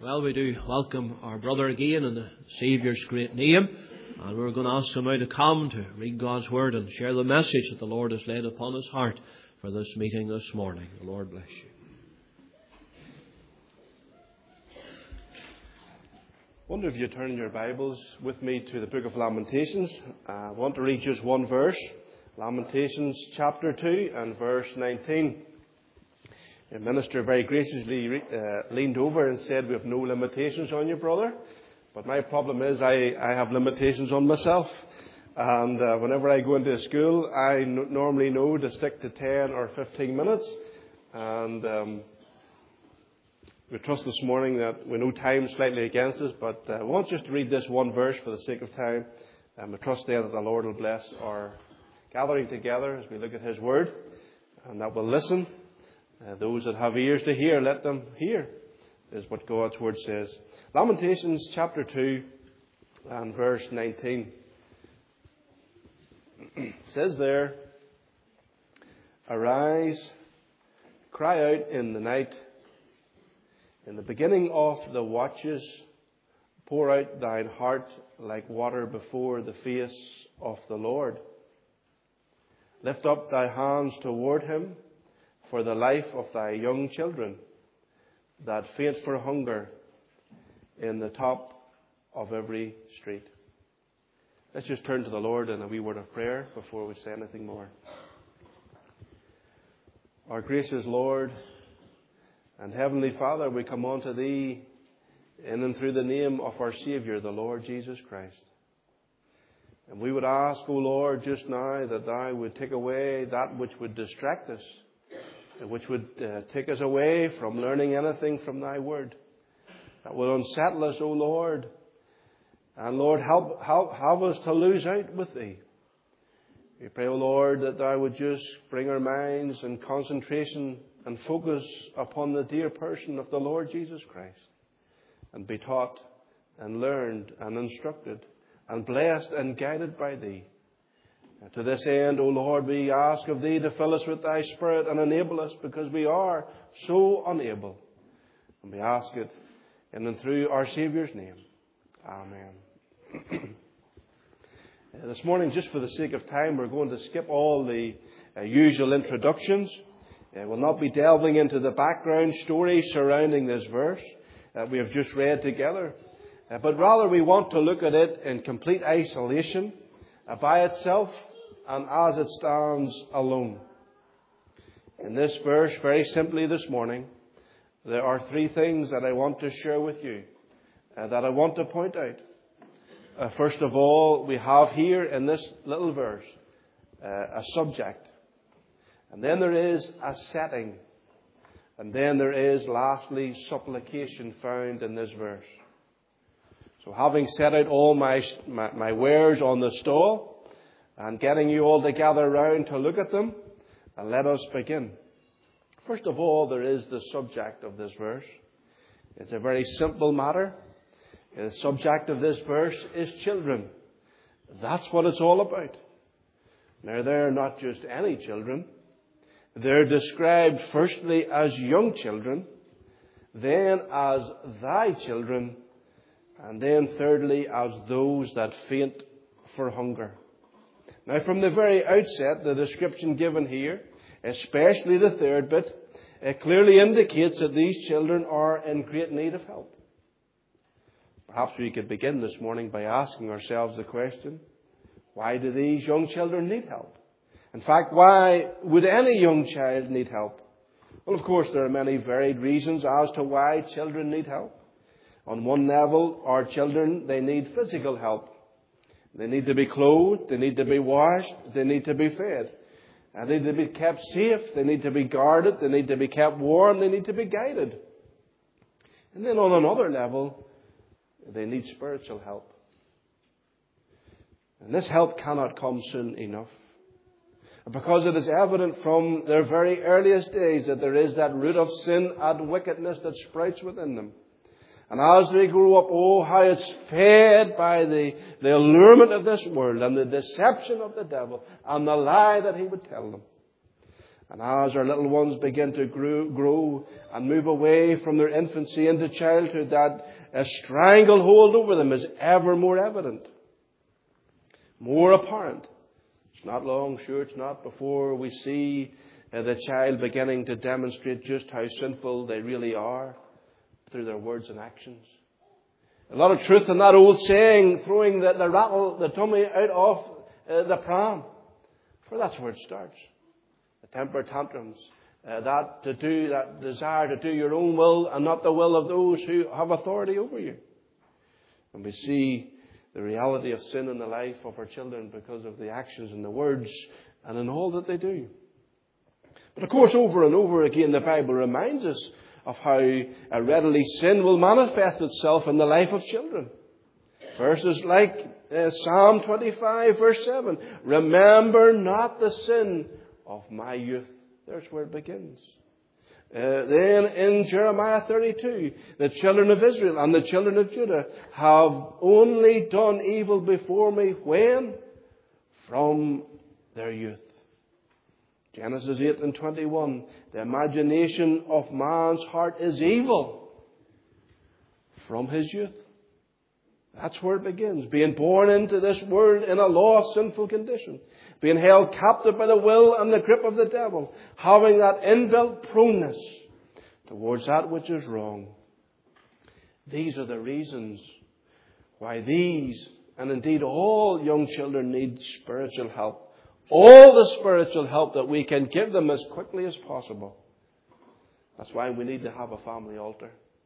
Well, we do welcome our brother again in the Saviour's great name. And we're going to ask him now to come to read God's Word and share the message that the Lord has laid upon his heart for this meeting this morning. The Lord bless you. I wonder if you turn your Bibles with me to the book of Lamentations. I want to read just one verse. Lamentations chapter 2 and verse 19. The minister very graciously leaned over and said, "We have no limitations on you, brother." But my problem is I have limitations on myself. And whenever I go into a school, I normally know to stick to 10 or 15 minutes. And we trust this morning that we know time slightly against us. But I want just to read this one verse for the sake of time. I trust then that the Lord will bless our gathering together as we look at his word. And that we'll listen. Those that have ears to hear, let them hear, is what God's word says. Lamentations chapter 2 and verse 19. It says there, "Arise, cry out in the night. In the beginning of the watches, pour out thine heart like water before the face of the Lord. Lift up thy hands toward him for the life of thy young children that faint for hunger in the top of every street." Let's just turn to the Lord in a wee word of prayer before we say anything more. Our gracious Lord and Heavenly Father, we come unto Thee in and through the name of our Saviour, the Lord Jesus Christ. And we would ask, O Lord, just now that Thou would take away that which would distract us, which would take us away from learning anything from Thy Word. That will unsettle us, O Lord. And Lord, help us to lose out with Thee. We pray, O Lord, that Thou would just bring our minds and concentration and focus upon the dear person of the Lord Jesus Christ. And be taught and learned and instructed and blessed and guided by Thee. To this end, O Lord, we ask of Thee to fill us with Thy Spirit and enable us, because we are so unable. And we ask it in and through our Saviour's name. Amen. This morning, just for the sake of time, we're going to skip all the usual introductions. We'll not be delving into the background story surrounding this verse that we have just read together. But rather we want to look at it in complete isolation, by itself, and as it stands alone. In this verse, very simply this morning, there are three things that I want to share with you, that I want to point out. First of all, we have here in this little verse a subject. And then there is a setting. And then there is, lastly, supplication found in this verse. So having set out all my wares on the stall, and getting you all to gather round to look at them, and let us begin. First of all, there is the subject of this verse. It's a very simple matter. The subject of this verse is children. That's what it's all about. Now, they're not just any children. They're described firstly as young children, then as thy children, and then thirdly as those that faint for hunger. Now, from the very outset, the description given here, especially the third bit, it clearly indicates that these children are in great need of help. Perhaps we could begin this morning by asking ourselves the question, why do these young children need help? In fact, why would any young child need help? Well, of course, there are many varied reasons as to why children need help. On one level, our children, they need physical help. They need to be clothed, they need to be washed, they need to be fed. And they need to be kept safe, they need to be guarded, they need to be kept warm, they need to be guided. And then on another level, they need spiritual help. And this help cannot come soon enough. Because it is evident from their very earliest days that there is that root of sin and wickedness that sprouts within them. And as they grow up, oh, how it's fed by the allurement of this world and the deception of the devil and the lie that he would tell them. And as our little ones begin to grow and move away from their infancy into childhood, that a stranglehold over them is ever more evident, more apparent. It's not long, sure it's not, before we see the child beginning to demonstrate just how sinful they really are through their words and actions. A lot of truth in that old saying, throwing the tummy out of the pram. For that's where it starts. The temper tantrums. That desire to do your own will and not the will of those who have authority over you. And we see the reality of sin in the life of our children because of the actions and the words and in all that they do. But of course, over and over again, the Bible reminds us of how readily sin will manifest itself in the life of children. Verses like Psalm 25, verse 7. Remember not the sin of my youth. There's where it begins. Then in Jeremiah 32, the children of Israel and the children of Judah have only done evil before me. When? From their youth. Genesis 8 and 21. The imagination of man's heart is evil from his youth. That's where it begins. Being born into this world in a lost, sinful condition. Being held captive by the will and the grip of the devil. Having that inbuilt proneness towards that which is wrong. These are the reasons why these, and indeed all young children, need spiritual help. All the spiritual help that we can give them as quickly as possible. That's why we need to have a family altar.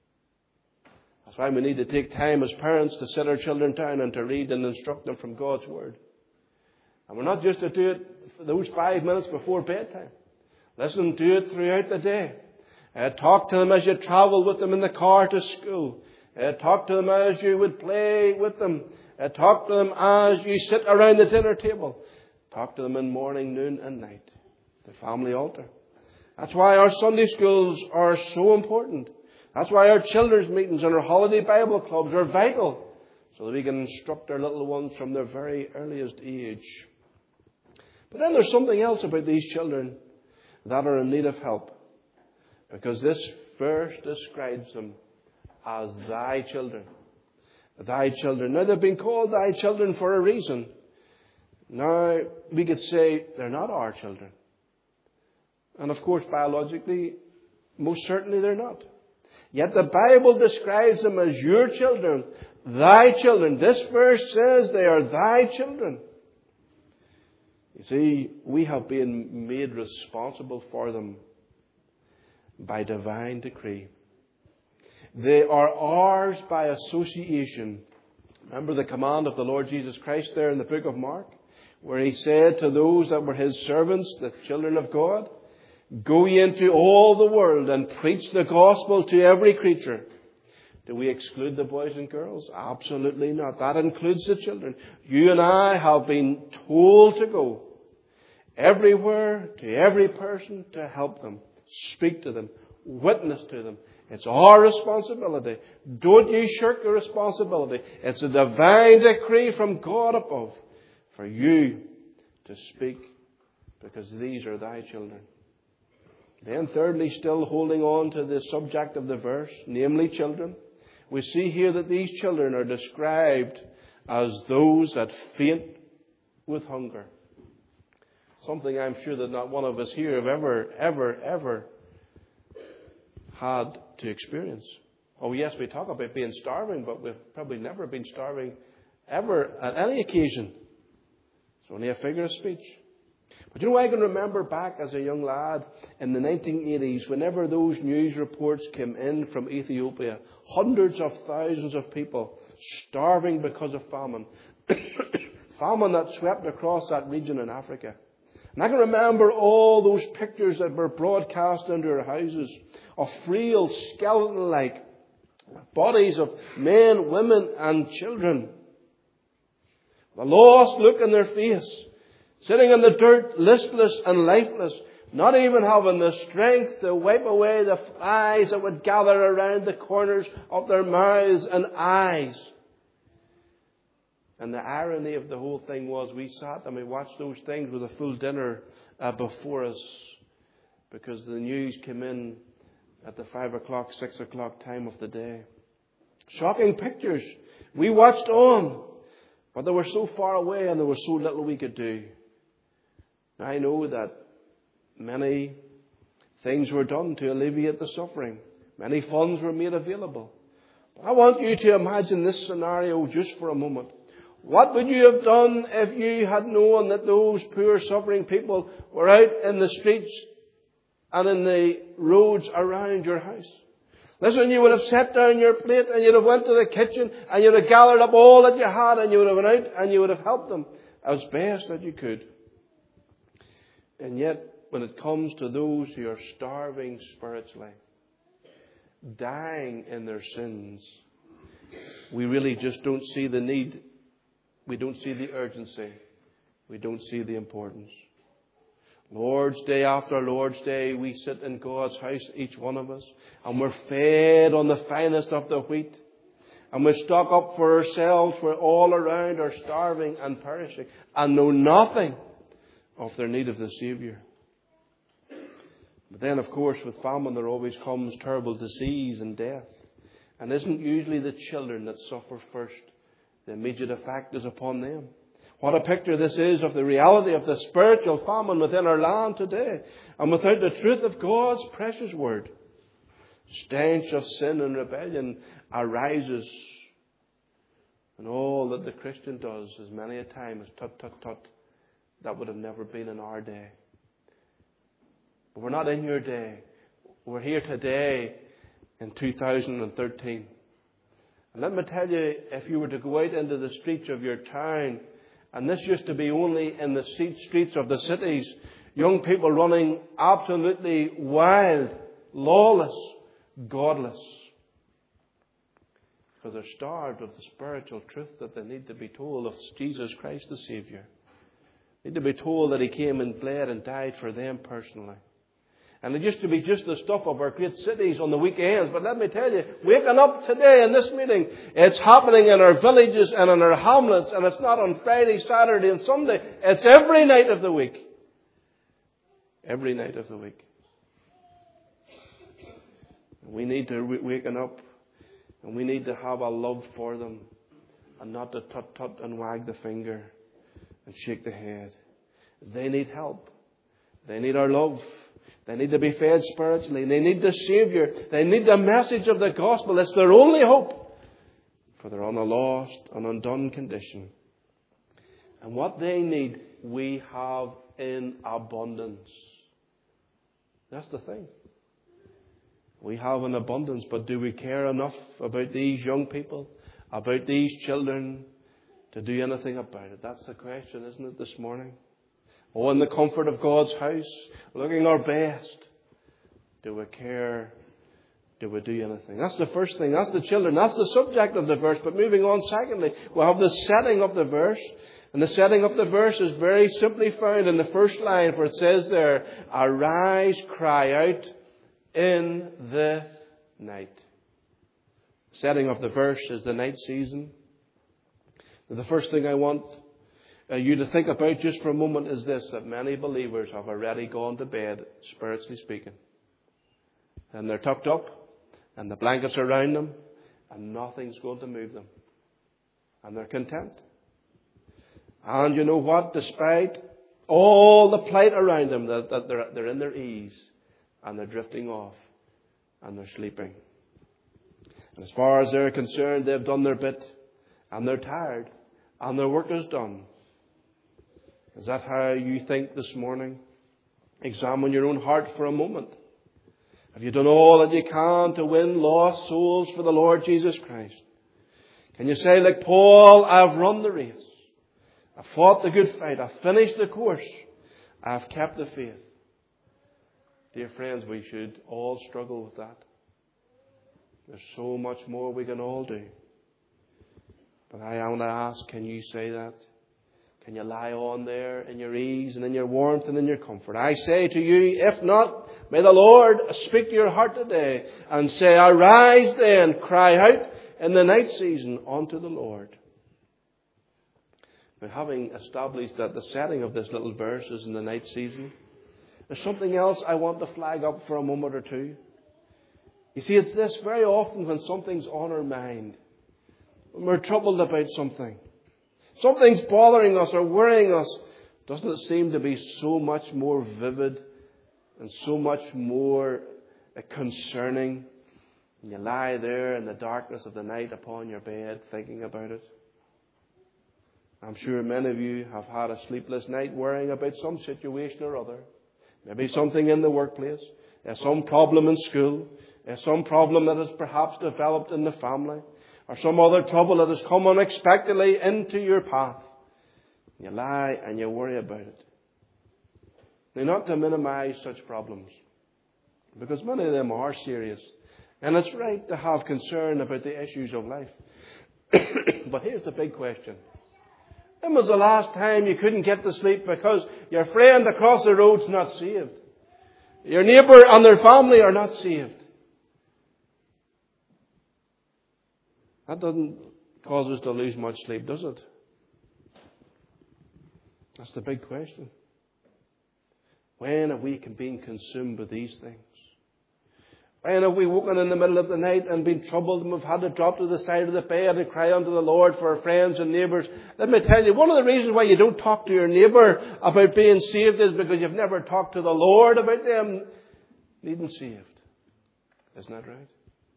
That's why we need to take time as parents to sit our children down and to read and instruct them from God's Word. And we're not just to do it for those 5 minutes before bedtime. Listen, do it throughout the day. Talk to them as you travel with them in the car to school. Talk to them as you would play with them. Talk to them as you sit around the dinner table. Talk to them in morning, noon and night. The family altar. That's why our Sunday schools are so important. That's why our children's meetings and our holiday Bible clubs are vital. So that we can instruct our little ones from their very earliest age. But then there's something else about these children that are in need of help. Because this verse describes them as thy children. Thy children. Now they've been called thy children for a reason. Now, we could say they're not our children. And of course, biologically, most certainly they're not. Yet the Bible describes them as your children, thy children. This verse says they are thy children. You see, we have been made responsible for them by divine decree. They are ours by association. Remember the command of the Lord Jesus Christ there in the book of Mark? Where he said to those that were his servants, the children of God, go ye into all the world and preach the gospel to every creature. Do we exclude the boys and girls? Absolutely not. That includes the children. You and I have been told to go everywhere, to every person, to help them, speak to them, witness to them. It's our responsibility. Don't you shirk the responsibility. It's a divine decree from God above for you to speak, because these are thy children. Then thirdly, still holding on to the subject of the verse, namely children, we see here that these children are described as those that faint with hunger. Something I'm sure that not one of us here have ever had to experience. Oh yes, we talk about being starving, but we've probably never been starving ever at any occasion. It's only a figure of speech. But you know, I can remember back as a young lad in the 1980s, whenever those news reports came in from Ethiopia, hundreds of thousands of people starving because of famine. Famine that swept across that region in Africa. And I can remember all those pictures that were broadcast into our houses of frail, skeleton-like bodies of men, women and children. The lost look in their face, sitting in the dirt, listless and lifeless, not even having the strength to wipe away the flies that would gather around the corners of their mouths and eyes. And the irony of the whole thing was we sat and we watched those things with a full dinner before us. because the news came in at the 5 o'clock, 6 o'clock time of the day. Shocking pictures. We watched on, but they were so far away and there was so little we could do. I know that many things were done to alleviate the suffering. Many funds were made available. But I want you to imagine this scenario just for a moment. What would you have done if you had known that those poor suffering people were out in the streets and in the roads around your house? Listen, you would have set down your plate and you'd have went to the kitchen and you'd have gathered up all that you had and you would have went out and you would have helped them as best that you could. And yet, when it comes to those who are starving spiritually, dying in their sins, we really just don't see the need. We don't see the urgency. We don't see the importance. Lord's Day after Lord's Day, we sit in God's house, each one of us, and we're fed on the finest of the wheat. And we stock up for ourselves where all around are starving and perishing and know nothing of their need of the Saviour. But then, of course, with famine there always comes terrible disease and death. And isn't usually the children that suffer first? The immediate effect is upon them. What a picture this is of the reality of the spiritual famine within our land today. And without the truth of God's precious word, stench of sin and rebellion arises. And all that the Christian does is many a time is tut, tut, tut. That would have never been in our day. But we're not in your day. We're here today in 2013. And let me tell you, if you were to go out into the streets of your town, and this used to be only in the streets of the cities, young people running absolutely wild, lawless, godless. Because they're starved of the spiritual truth that they need to be told of Jesus Christ the Saviour. They need to be told that He came and bled and died for them personally. And it used to be just the stuff of our great cities on the weekends. But let me tell you, waking up today in this meeting, it's happening in our villages and in our hamlets. And it's not on Friday, Saturday and Sunday. It's every night of the week. Every night of the week. We need to waken up. And we need to have a love for them. And not to tut-tut and wag the finger and shake the head. They need help. They need our love. They need to be fed spiritually. They need the Saviour. They need the message of the gospel. It's their only hope. For they're on a lost and undone condition. And what they need, we have in abundance. That's the thing. We have in abundance, but do we care enough about these young people, about these children, to do anything about it? That's the question, isn't it, this morning? Oh, in the comfort of God's house, looking our best. Do we care? Do we do anything? That's the first thing. That's the children. That's the subject of the verse. But moving on, secondly, we have the setting of the verse. And the setting of the verse is very simply found in the first line, where it says there, arise, cry out in the night. The setting of the verse is the night season. And the first thing I want you to think about just for a moment is this, that many believers have already gone to bed, spiritually speaking. And they're tucked up, and the blankets are around them, and nothing's going to move them. And they're content. And you know what? Despite all the plight around them, that they're in their ease, and they're drifting off, and they're sleeping. And as far as they're concerned, they've done their bit, and they're tired, and their work is done. Is that how you think this morning? Examine your own heart for a moment. Have you done all that you can to win lost souls for the Lord Jesus Christ? Can you say, like Paul, I've run the race. I've fought the good fight. I've finished the course. I've kept the faith. Dear friends, we should all struggle with that. There's so much more we can all do. But I want to ask, can you say that? Can you lie on there in your ease and in your warmth and in your comfort? I say to you, if not, may the Lord speak to your heart today and say, arise then, cry out in the night season unto the Lord. Now, having established that the setting of this little verse is in the night season, There's something else I want to flag up for a moment or two. You see, it's this: very often when something's on our mind, when we're troubled about something, something's bothering us or worrying us, doesn't it seem to be so much more vivid and so much more concerning? And you lie there in the darkness of the night upon your bed thinking about it. I'm sure many of you have had a sleepless night worrying about some situation or other. Maybe something in the workplace, some problem in school, some problem that has perhaps developed in the family, or some other trouble that has come unexpectedly into your path. You lie and you worry about it. Now, not to minimize such problems, because many of them are serious. And it's right to have concern about the issues of life. But here's the big question. When was the last time you couldn't get to sleep because your friend across the road's not saved? Your neighbour and their family are not saved? That doesn't cause us to lose much sleep, does it? That's the big question. When have we been consumed with these things? When have we woken in the middle of the night and been troubled and we've had to drop to the side of the bed and cry unto the Lord for our friends and neighbours? Let me tell you, one of the reasons why you don't talk to your neighbour about being saved is because you've never talked to the Lord about them needing saved. Isn't that right?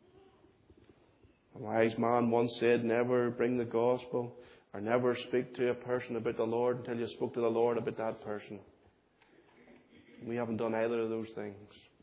A wise man once said, never bring the gospel or never speak to a person about the Lord until you spoke to the Lord about that person. We haven't done either of those things.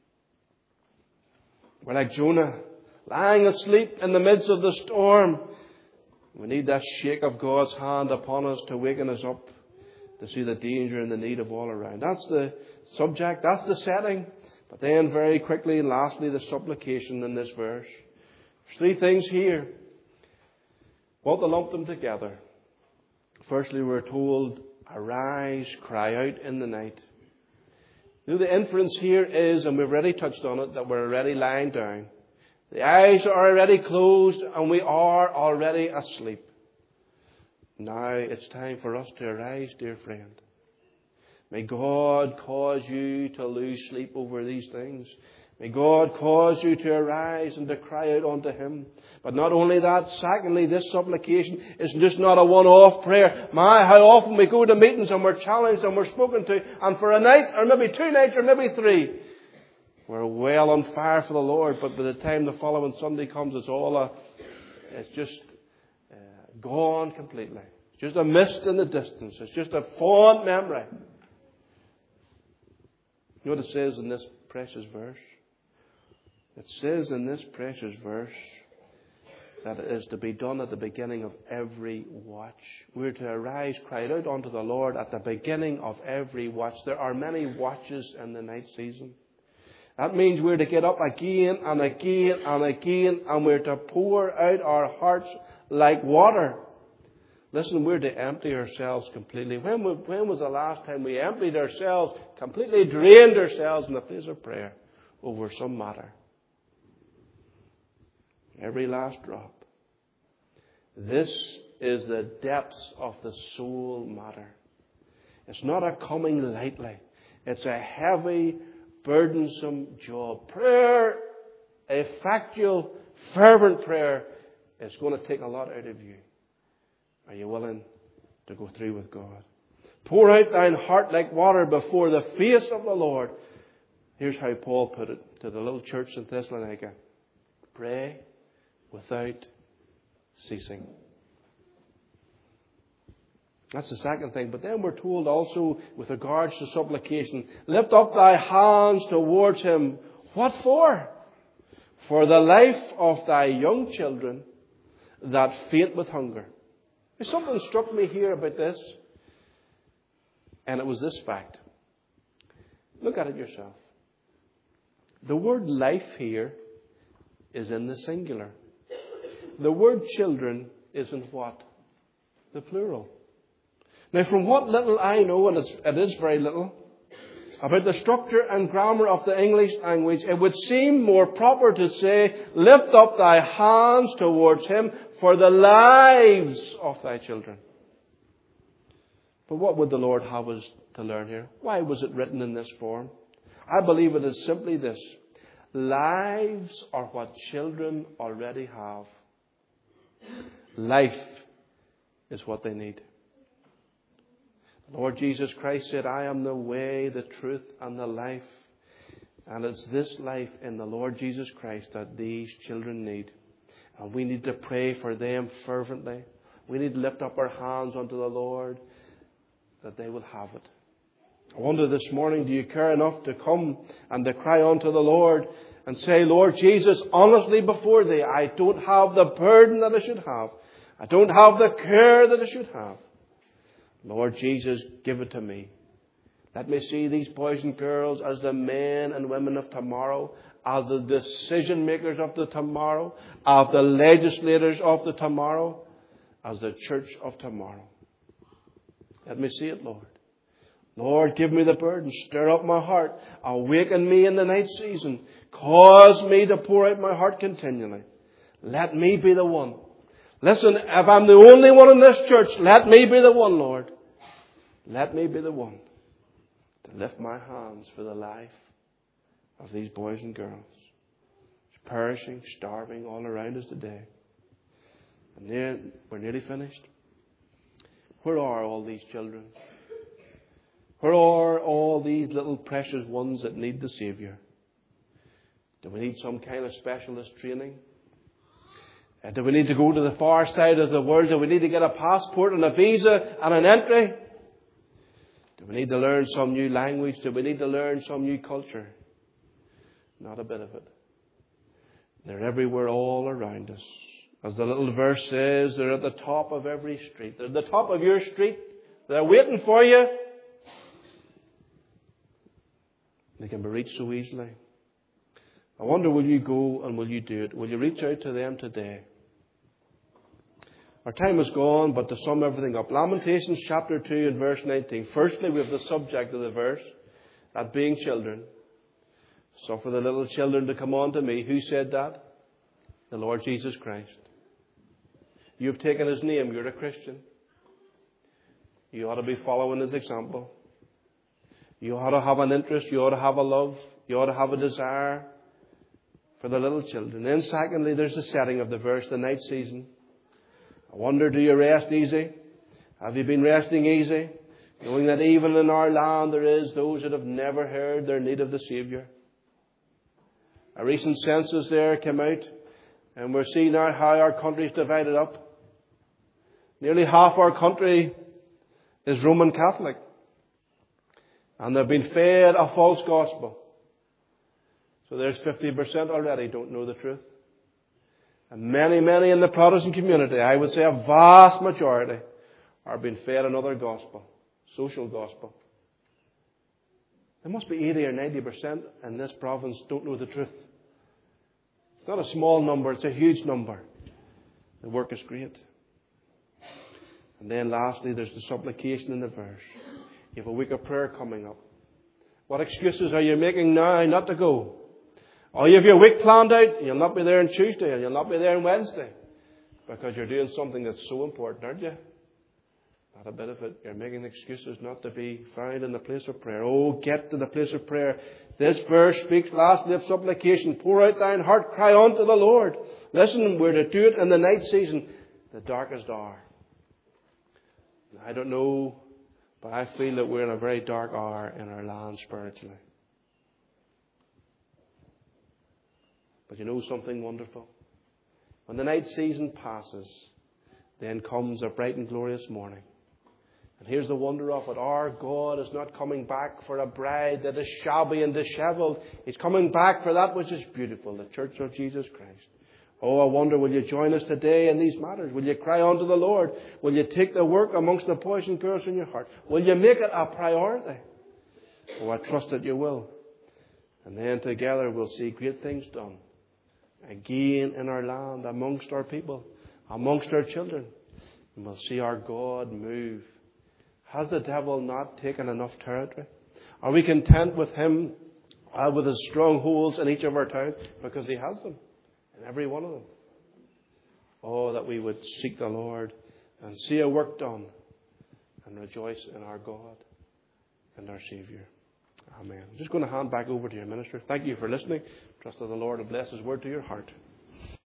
We're like Jonah, lying asleep in the midst of the storm. We need that shake of God's hand upon us to waken us up to see the danger and the need of all around. That's the subject, that's the setting. But then very quickly, lastly, the supplication in this verse. There's three things here. Want to lump them together. Firstly, we're told, arise, cry out in the night. Now, the inference here is, and we've already touched on it, that we're already lying down. The eyes are already closed and we are already asleep. Now it's time for us to arise, dear friend. May God cause you to lose sleep over these things. May God cause you to arise and to cry out unto Him. But not only that, secondly, this supplication is just not a one-off prayer. How often we go to meetings and we're challenged and we're spoken to, and for a night, or maybe 2 nights, or maybe 3, we're well on fire for the Lord, but by the time the following Sunday comes, it's just gone completely. It's just a mist in the distance. It's just a fond memory. You know what it says in this precious verse? It says in this precious verse that it is to be done at the beginning of every watch. We're to arise, cry out unto the Lord at the beginning of every watch. There are many watches in the night season. That means we're to get up again and again and again, and we're to pour out our hearts like water. Listen, we're to empty ourselves completely. When was the last time we emptied ourselves, completely drained ourselves in the place of prayer over some matter? Every last drop. This is the depths of the soul matter. It's not a coming lightly. It's a heavy, burdensome job. Prayer, a factual, fervent prayer, is going to take a lot out of you. Are you willing to go through with God? Pour out thine heart like water before the face of the Lord. Here's how Paul put it to the little church in Thessalonica. Pray without ceasing. That's the second thing. But then we're told also with regards to supplication, lift up thy hands towards Him. What for? For the life of thy young children that faint with hunger. Something struck me here about this, and it was this fact. Look at it yourself. The word life here is in the singular. The word children is in what? The plural. Now, from what little I know, and it is very little, about the structure and grammar of the English language, it would seem more proper to say, lift up thy hands towards Him for the lives of thy children. But what would the Lord have us to learn here? Why was it written in this form? I believe it is simply this. Lives are what children already have. Life is what they need. The Lord Jesus Christ said, I am the way, the truth, and the life. And it's this life in the Lord Jesus Christ that these children need. And we need to pray for them fervently. We need to lift up our hands unto the Lord that they will have it. I wonder this morning, do you care enough to come and to cry unto the Lord and say, Lord Jesus, honestly before Thee, I don't have the burden that I should have. I don't have the care that I should have. Lord Jesus, give it to me. Let me see these boys and girls as the men and women of tomorrow, as the decision makers of the tomorrow, as the legislators of the tomorrow, as the church of tomorrow. Let me see it, Lord. Lord, give me the burden. Stir up my heart. Awaken me in the night season. Cause me to pour out my heart continually. Let me be the one. Listen, if I'm the only one in this church, let me be the one, Lord. Let me be the one to lift my hands for the life of these boys and girls. Perishing, starving all around us today. And then we're nearly finished. Where are all these children? Where are all these little precious ones that need the Saviour? Do we need some kind of specialist training? Do we need to go to the far side of the world? Do we need to get a passport and a visa and an entry? Do we need to learn some new language? Do we need to learn some new culture? Not a bit of it. They're everywhere all around us. As the little verse says, they're at the top of every street. They're at the top of your street. They're waiting for you. They can be reached so easily. I wonder, will you go and will you do it? Will you reach out to them today? Our time is gone, but to sum everything up. Lamentations chapter 2 and verse 19. Firstly, we have the subject of the verse, that being children. Suffer the little children to come unto me. Who said that? The Lord Jesus Christ. You've taken His name. You're a Christian. You ought to be following His example. You ought to have an interest. You ought to have a love. You ought to have a desire for the little children. Then secondly, there's the setting of the verse, the night season. I wonder, do you rest easy? Have you been resting easy? Knowing that even in our land there is those that have never heard their need of the Saviour. A recent census there came out, and we're seeing now how our country is divided up. Nearly half our country is Roman Catholic. And they've been fed a false gospel. So there's 50% already don't know the truth. And many in the Protestant community, I would say a vast majority, are being fed another gospel, social gospel. There must be 80 or 90% in this province don't know the truth. It's not a small number, it's a huge number. The work is great. And then lastly, there's the supplication in the verse. You have a week of prayer coming up. What excuses are you making now not to go? Or you have your week planned out, and you'll not be there on Tuesday, and you'll not be there on Wednesday. Because you're doing something that's so important, aren't you? Not a bit of it. You're making excuses not to be found in the place of prayer. Oh, get to the place of prayer. This verse speaks lastly of supplication. Pour out thine heart, cry unto the Lord. Listen, we're to do it in the night season, the darkest hour. I don't know, but I feel that we're in a very dark hour in our land spiritually. But you know something wonderful? When the night season passes, then comes a bright and glorious morning. And here's the wonder of it. Our God is not coming back for a bride that is shabby and disheveled. He's coming back for that which is beautiful, the church of Jesus Christ. Oh, I wonder, will you join us today in these matters? Will you cry unto the Lord? Will you take the work amongst the boys and girls in your heart? Will you make it a priority? Oh, I trust that you will. And then together we'll see great things done. Again in our land, amongst our people, amongst our children. And we'll see our God move. Has the devil not taken enough territory? Are we content with him, with his strongholds in each of our towns? Because he has them, in every one of them. Oh, that we would seek the Lord and see a work done and rejoice in our God and our Saviour. Amen. I'm just going to hand back over to your minister. Thank you for listening. Trust that the Lord will bless His word to your heart.